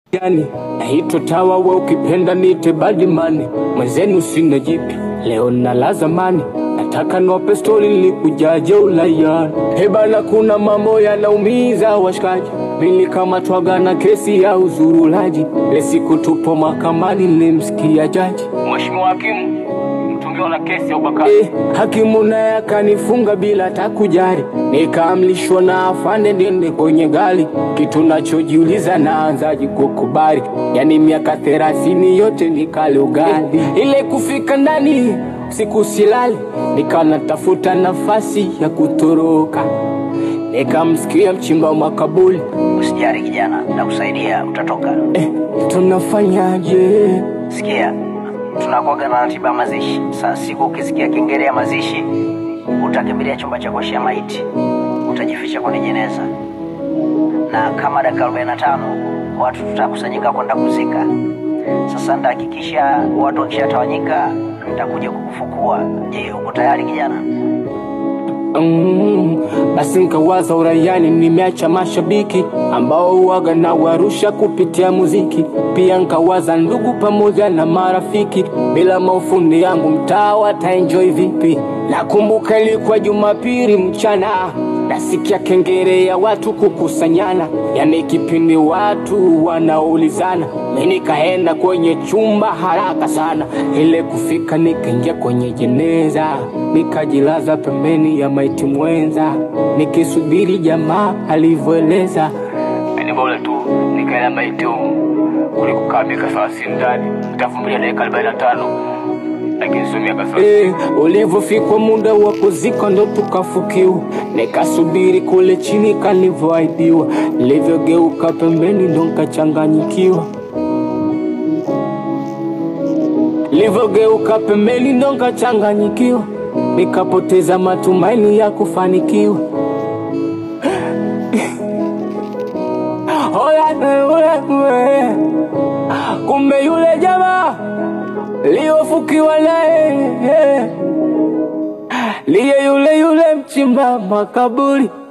Yani naitwa Tawa, we ukipenda nite Badimani. Mwenzenu sina jipi, leo na la zamani. Nataka niwape story nilikujaje Ulayani. Hebana kuna mambo yanaumiza washikaji. Nilikamatwaga na kesi ya uzurulaji. Ile siku tupo mahakamani nilimsikia jaji. Mheshimiwa hakimu, mtungeona kesi ya ubakaji. Hakimu naye akanifunga bila takujari. Nikaamlishwa na afande niende kwenye gari. Kitu nachojiuliza naanzaje kukubali. Yani miaka 30 yote nikale ugali. Ile kufika ndani siku silali, nikanatafuta nafasi ya kutoroka. Nikamsikia mchimba makaburi. Usijari kijana, nakusaidia, utatoka. Tunafanyaje? Sikia, tunakuaga na ratiba mazishi. Sasa siku ukisikia kengele ya mazishi, utakimbilia chumba cha kuoshea maiti. Utajificha kwenye jeneza. Na kama dakika 45 watu tutakusanyika kwenda kuzika. Sasa nitahakikisha watu wakishatawanyika nitakuja kukufukua. Je, uko tayari kijana? Basi nikawaza uraiani, nimeacha mashabiki ambao huaga na warusha kupitia muziki. Pia nikawaza ndugu pamoja na marafiki, bila maufundi yangu mtaa wataenjoy vipi. Nakumbuka ilikuwa Jumapili mchana, nasikia kengele ya watu kukusanyana. Yani kipindi watu wanaulizana. Mimi nikaenda kwenye chumba haraka sana. Ile kufika nikaingia kwenye jeneza, nikajilaza pembeni ya maiti mwenza, nikisubiri jamaa alivyoeleza. Mimi bora tu nikaenda maiti kuliko kabika 30 ndani. Nitavumilia dakika 45. Ulivyofikwa muda wa kuzika ndo tukafukiwa. Nikasubiri kule chini kalivyoahidiwa. Nilivyogeuka pembeni ndo nikachanganyikiwa. Nilivyogeuka pembeni ndo nikachanganyikiwa. Nikapoteza matumaini ya kufanikiwa. Kumbe yule jamaa liyofukiwa naye liye yule mchimba makaburi.